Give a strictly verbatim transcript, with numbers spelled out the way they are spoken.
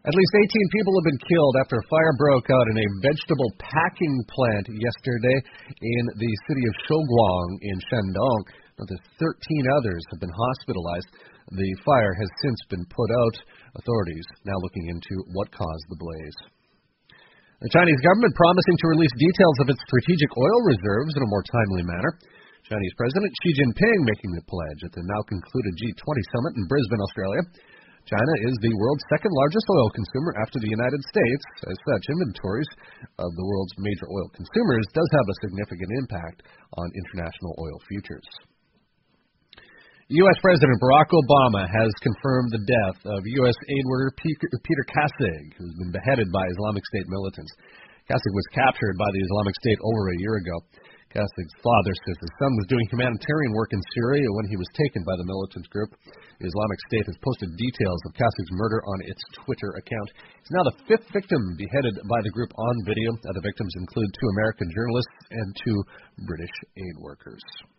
At least eighteen people have been killed after a fire broke out in a vegetable packing plant yesterday in the city of Shouguang in Shandong. Another thirteen others have been hospitalized. The fire has since been put out. Authorities now looking into what caused the blaze. The Chinese government promising to release details of its strategic oil reserves in a more timely manner. Chinese President Xi Jinping making the pledge at the now concluded G twenty summit in Brisbane, Australia. China is the world's second largest oil consumer after the United States. As such, inventories of the world's major oil consumers does have a significant impact on international oil futures. U S. President Barack Obama has confirmed the death of U S aid worker Peter Kassig, who's been beheaded by Islamic State militants. Kassig was captured by the Islamic State over a year ago. Kassig's father says his son was doing humanitarian work in Syria when he was taken by the militant group. The Islamic State has posted details of Kassig's murder on its Twitter account. He's now the fifth victim beheaded by the group on video. Other victims include two American journalists and two British aid workers.